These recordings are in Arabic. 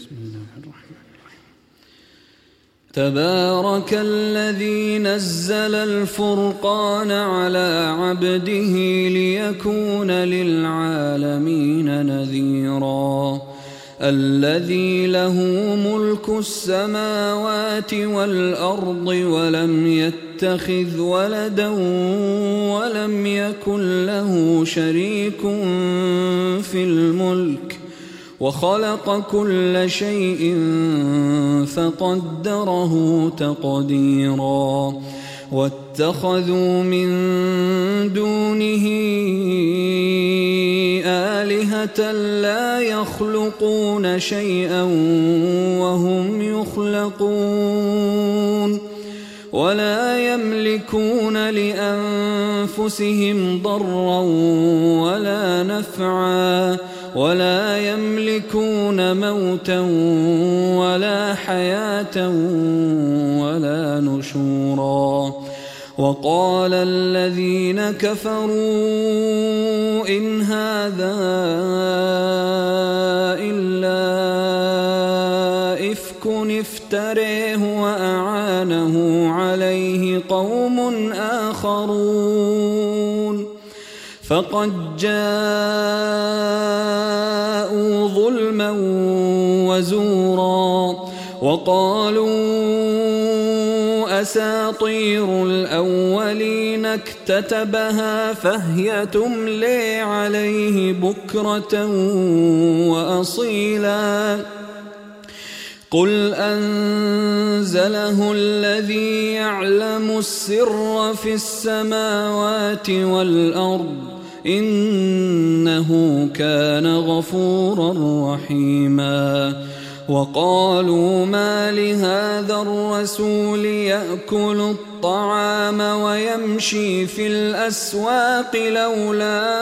بسم الله الرحمن الرحيم. تبارك الذي نزل الفرقان على عبده ليكون للعالمين نذيرا الذي له ملك السماوات والأرض ولم يتخذ ولدا ولم يكن له شريك في الملك وخلق كل شيء فقدره تقديرا واتخذوا من دونه آلهة لا يخلقون شيئا وهم يخلقون ولا يملكون لأنفسهم ضرا ولا نفعا ولا يملكون موتا ولا حياة ولا نشورا وقال الذين كفروا إن هذا إلا إفك افتريه وأعانه عليه قوم آخرون فقد جاءوا ظلما وزورا وقالوا أساطير الأولين اكتتبها فهي تملي عليه بكرة وأصيلا قل أنزله الذي يعلم السر في السماوات والأرض إنه كان غفورا رحيما وقالوا ما لهذا الرسول يأكل الطعام ويمشي في الأسواق لولا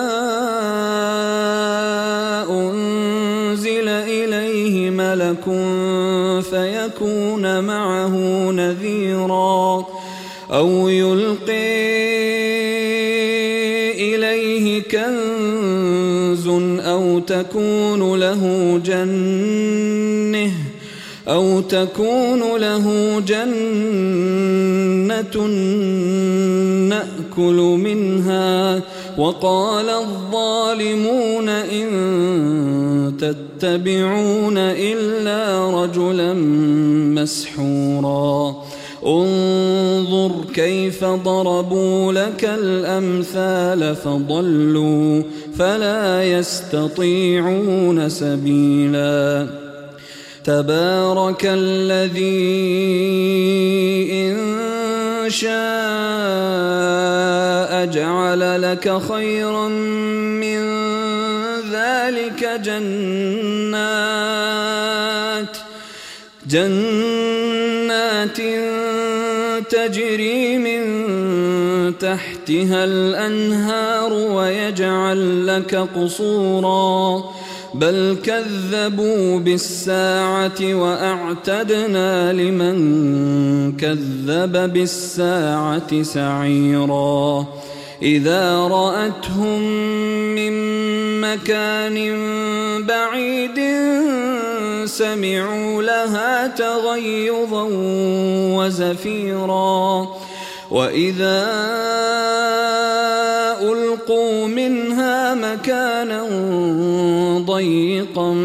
أنزل إليه ملك فيكون معه نذيرا أو يلقي إليه كنز أو تكون له جنة نأكل منها وقال الظالمون إن تتبعون إلا رجلا مسحورا انظر كيف ضربوا لك الأمثال فضلوا فلا يستطيعون سبيلا تبارك الذي إن شاء جعل لك خيرا من ذلك جنات تجري من تحتها الأنهار ويجعل لك قصورا بل كذبوا بالساعة وأعتدنا لمن كذب بالساعة سعيرا إذا رأتهم من مكان بعيد سمعوا لها تغيظا وزفيرا وإذا ألقوا منها مكانا ضيقا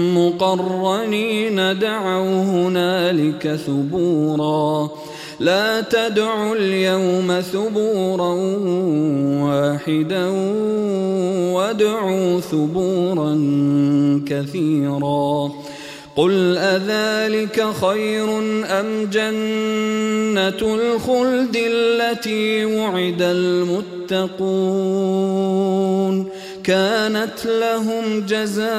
مقرنين دعوا هنالك ثبورا لا تدعوا اليوم ثبورا واحدا وادعوا ثبورا كثيرا قل أذلك خير أم جنة الخلد التي وعد المتقون كانت لهم جزاء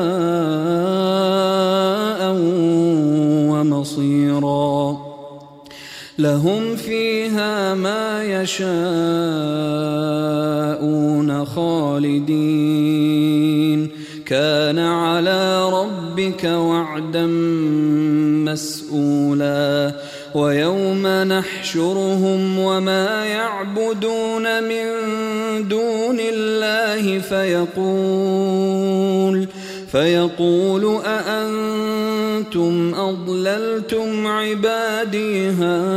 ومصيرا لهم فيها ما يشاءون خالدين كان على ربك وعدا مسئولا ويوم نحشرهم وما يعبدون من دون الله فيقول أأنتم أأنتم أضللتم عبادي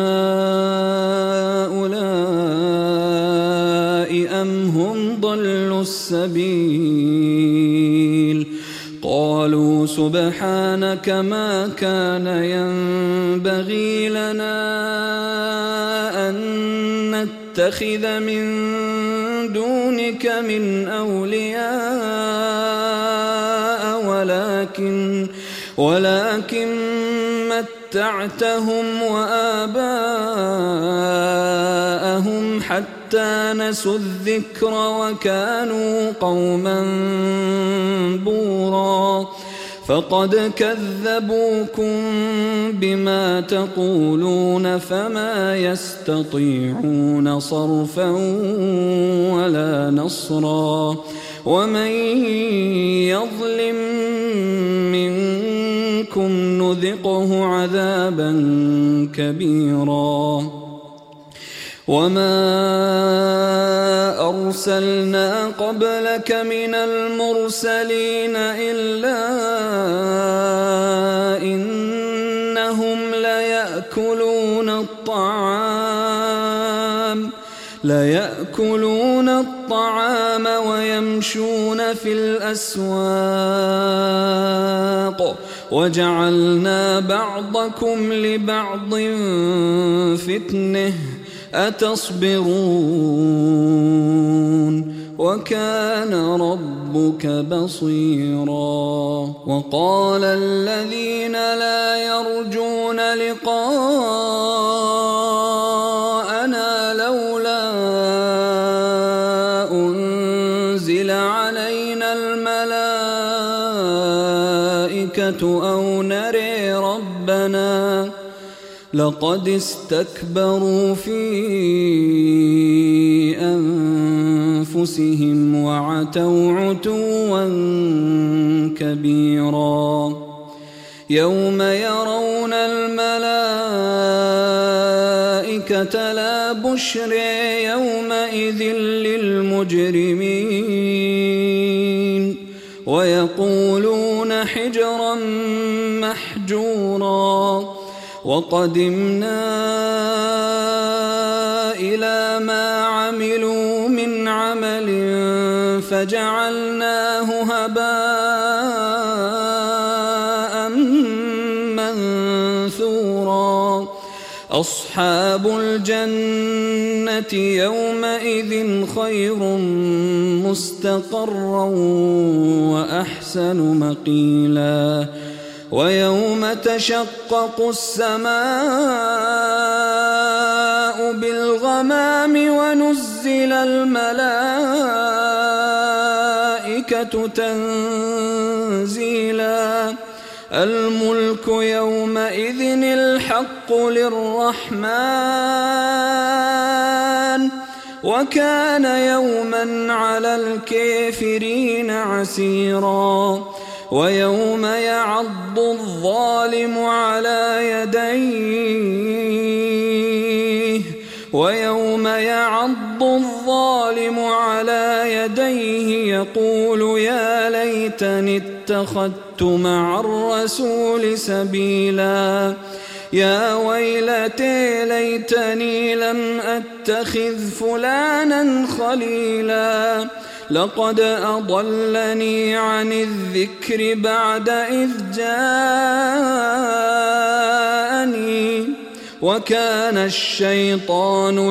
هؤلاء أم هم ضلوا السبيل قالوا سبحانك ما كان ينبغي لنا أن نتخذ من دونك من أولياء ولكن متعتهم وآباءهم حتى نسوا الذكر وكانوا قوما بورا فقد كذبوكم بما تقولون فما يستطيعون صرفا ولا نصرا ومن يظلم منكم نذقه عذابا كبيرا وما أرسلنا قبلك من المرسلين إلا إنهم ليأكلون الطعام ويمشون في الأسواق وجعلنا بعضكم لبعض فتنة أتصبرون وكان ربك بصيرا وقال الذين لا يرجون لقاءنا لولا أنزل علينا الملائكة أو نري ربنا لقد استكبروا في أنفسهم وعتوا عتوا كبيرا يوم يرون الملائكة لا بشر يومئذ للمجرمين ويقولون حجرا محجورا وقدمنا إلى ما عملوا من عمل فجعلناه هباء منثورا أصحاب الجنة يومئذ خير مستقرا وأحسن مقيلا ويوم تشقق السماء بالغمام ونزل الملائكة تنزيلا الملك يومئذ الحق للرحمن وكان يوما على الكافرين عسيرا ويوم يعض الظالم على يديه يقول يا ليتني اتخذت مع الرسول سبيلا يا ويلتي ليتني لم أتخذ فلانا خليلا لقد أضلني عن الذكر بعد إذ جاءني وكان الشيطان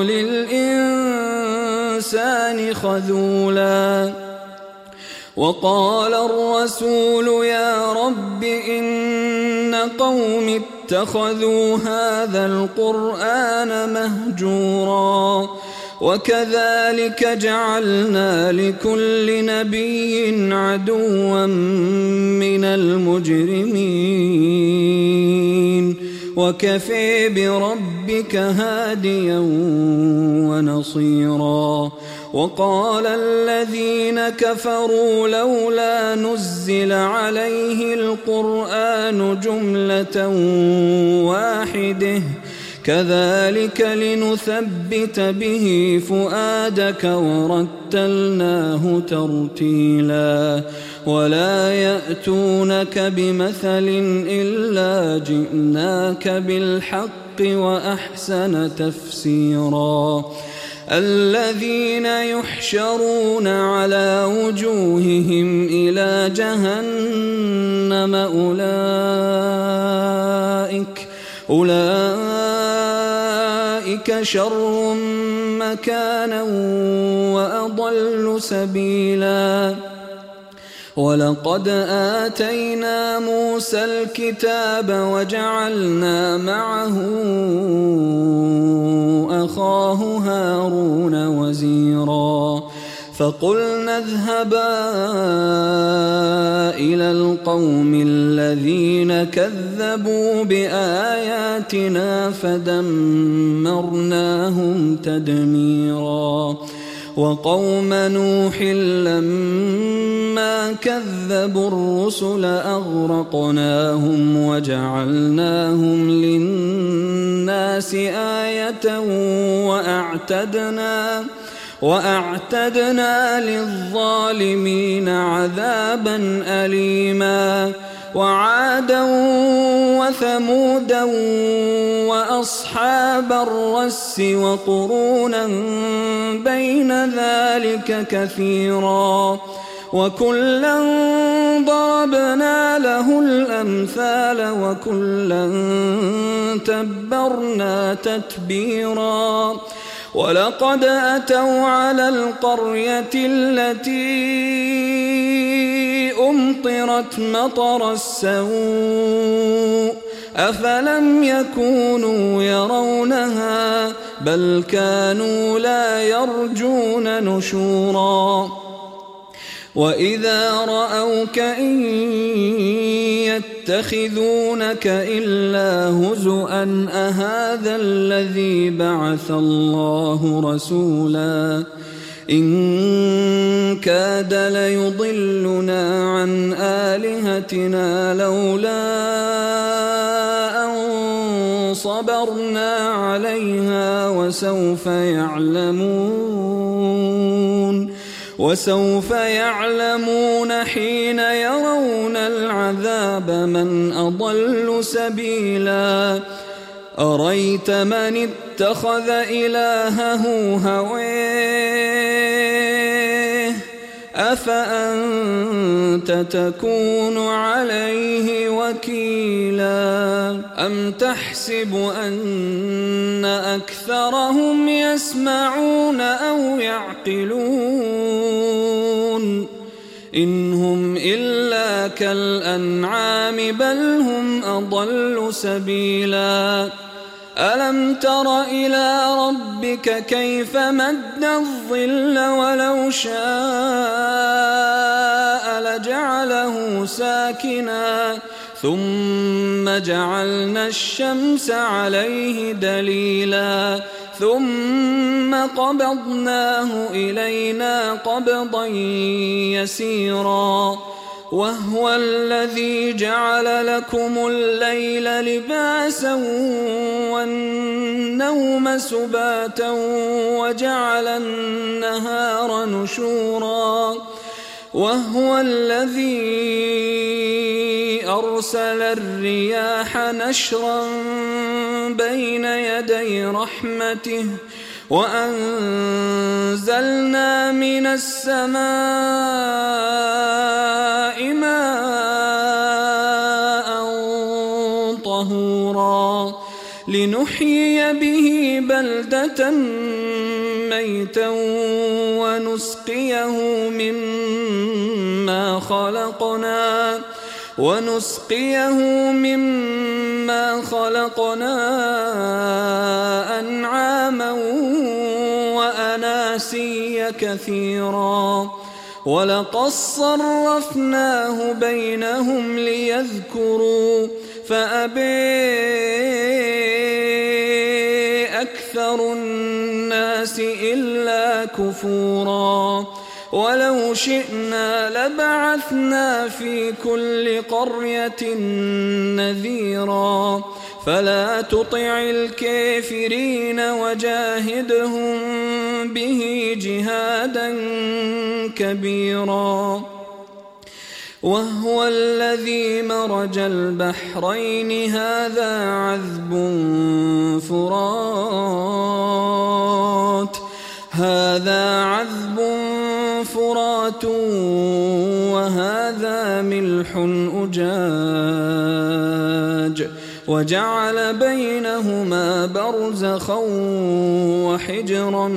للإنسان خذولا وقال الرسول يا رب إن قوم اتخذوا هذا القرآن مهجورا وكذلك جعلنا لكل نبي عدوا من المجرمين وكفى بربك هاديا ونصيرا وقال الذين كفروا لولا نزل عليه القرآن جملة واحدة كذلك لنثبت به فؤادك ورتلناه ترتيلا ولا يأتونك بمثل إلا جئناك بالحق وأحسن تفسيرا الذين يحشرون على وجوههم إلى جهنم أولئك شر مكانا وأضل سبيلا ولقد آتينا موسى الكتاب وجعلنا معه أخاه هارون وزيرا فقلنا اذهبا إلى القوم الذين كذبوا بآياتنا فدمرناهم تدميرا وقوم نوح لما كذبوا الرسل أغرقناهم وجعلناهم للناس آية وأعتدنا للظالمين عذابا أليما وعادا وثمودا وأصحاب الرس وقرونا بين ذلك كثيرا وكلا ضربنا له الأمثال وكلا تبرنا تتبيرا ولقد أتوا على القرية التي أمطرت مطر السوء أفلم يكونوا يرونها بل كانوا لا يرجون نشورا وإذا رأوك إن يتخذونك إلا هزؤا أهذا الذي بعث الله رسولا إن كاد ليضلنا عن آلهتنا لولا أن صبرنا عليها وسوف يعلمون حين يرون العذاب من أضل سبيلا أريت من اتخذ إلهه هويه أفأنت تكون عليه وكيلا أم تحسب أن أكثرهم يسمعون أو يعقلون إن هم إلا كالأنعام بل هم أضل سبيلا ألم تر إلى ربك كيف مد الظل ولو شاء لجعله ساكنا ثم جعلنا الشمس عليه دليلا ثم قبضناه إلينا قبضا يسيرا وهو الذي جعل لكم الليل لباسا والنوم سباتا وجعل النهار نشورا وهو الذي أرسل الرياح نشرا بين يدي رحمته وأنزلنا من السماء ماء طهورا لنحيي به بلدة ميتا ونسقيه مما خلقنا أنعاما وأناسيا كثيرا ولقد صرفناه بينهم ليذكروا فأبى أكثر الناس إلا كفورا ولو شئنا لبعثنا في كل قرية نذيرا فلا تطع الكافرين وجاهدهم به جهادا كبيرا. وهو الذي مرج البحرين هذا عذب فرات وهذا ملح أجاج وجعل بينهما برزخا وحجرا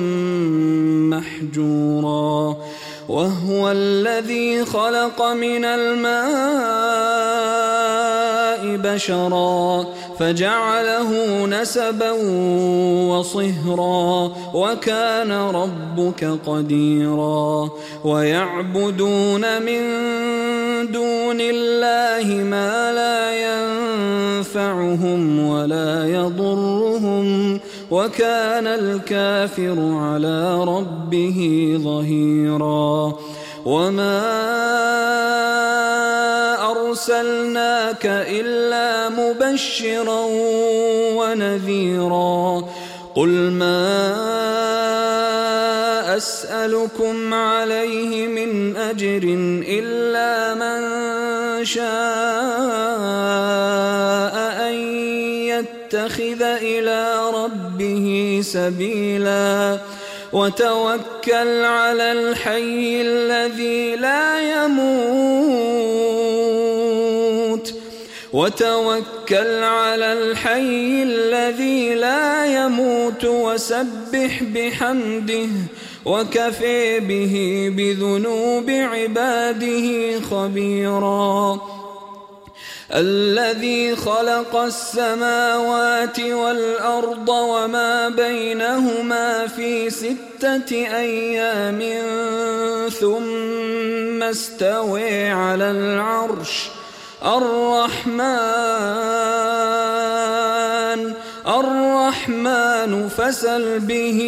محجورا. وهو الذي خلق من الماء بشرا فجعله نسبا وصهرا وكان ربك قديرا. ويعبدون من دون الله ما لا ينفعهم ولا يضرهم وكان الكافر على ربه ظهيرا. وما أرسلناك إلا مبشرا ونذيرا. قل ما أسألكم عليه من أجر إلا من شاء أن يتخذ إلى ربه سبيلا. وتوكل على الحي الذي لا يموت وسبح بحمده وكفى به بذنوب عباده خبيرا. الذي خلق السماوات والأرض وما بينهما في 6 أيام ثم استوى على العرش. الرحمن فاسأل به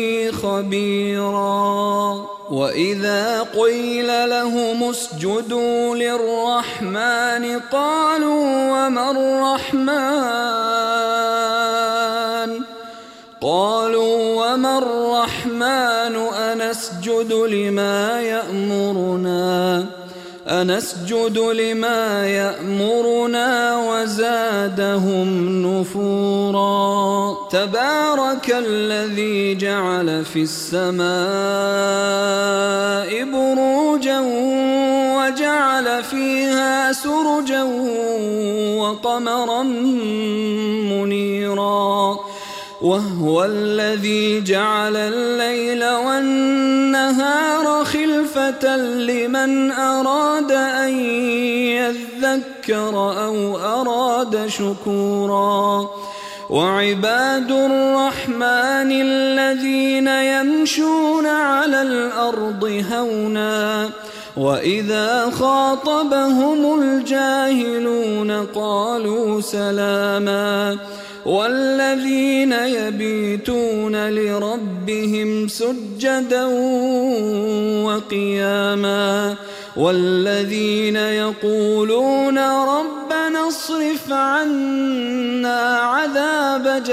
خبيرا. وإذا قيل لهم اسجدوا للرحمن قالوا وما الرحمن أنسجد لما يأمرنا وزادهم نفورا. تبارك الذي جعل في السماء بروجا وجعل فيها سرجا وقمرا منيرا. وهو الذي جعل الليل والنهار خلفة لمن أراد أن يذكر أو أراد شكورا. وعباد الرحمن الذين يمشون على الأرض هونا وإذا خاطبهم الجاهلون قالوا سلاما. والذين يبيتون لربهم سجدا وقياما. والذين يقولون ربنا اصرف عنا عذاب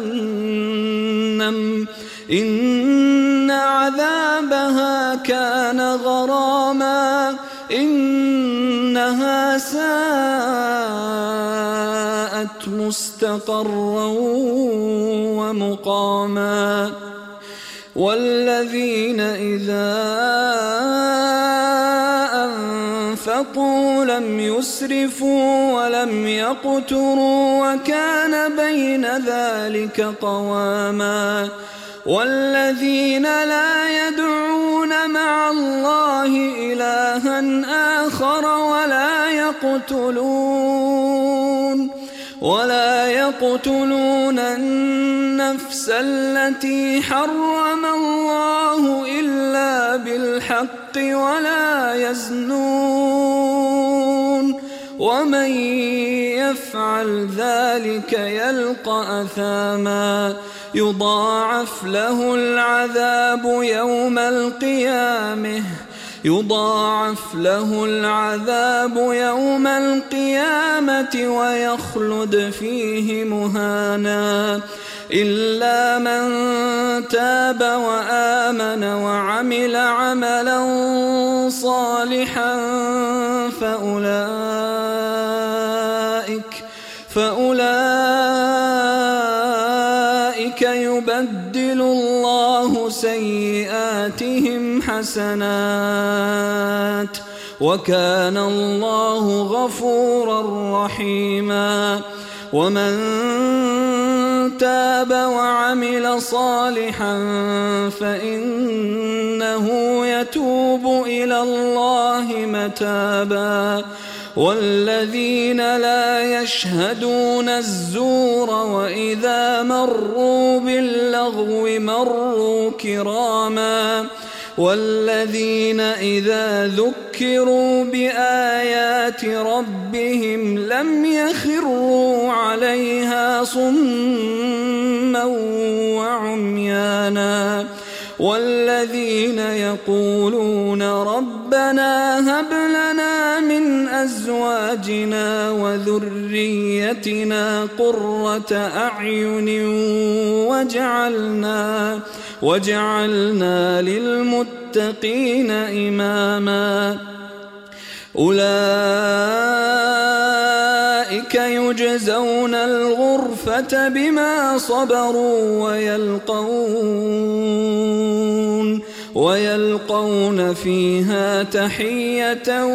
جهنم إن عذابها كان غراما إنها ساءت مستقرا ومقاما. والذين إذا أنفقوا لم يسرفوا ولم يقتروا وكان بين ذلك قواما. والذين لا يدعون مع الله إلها آخر ولا يقتلون النفس التي حرم الله إلا بالحق ولا يزنون ومن يفعل ذلك يلقى أثاما يضاعف له العذاب يضاعف له العذاب يوم القيامة ويخلد فيه مهانا إلا من تاب وآمن وعمل عملا صالحا فأولئك يبدل الله سيئاتهم حسنات وكان الله غفورا رحيما ومن تاب وعمل صالحا فإنه يتوب إلى الله متابا والذين لا يشهدون الزور وإذا مروا باللغو مروا كراما والذين إذا ذكروا بآيات ربهم لم يخروا عليها صما وعميانا والذين يقولون ربنا هب لنا من أزواجنا وذريتنا قرة أعين وجعلنا للمتقين إماما أولئك يجزون الغرفة بما صبروا ويلقون فيها تحية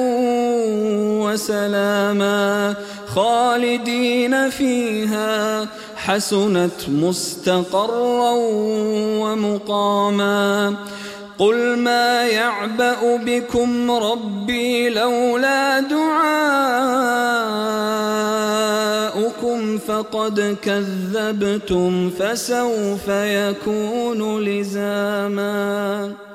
وسلاما خالدين فيها حسنت مستقرا ومقاما قل ما يعبأ بكم ربي لولا دعاؤكم فقد كذبتم فسوف يكون لزاما.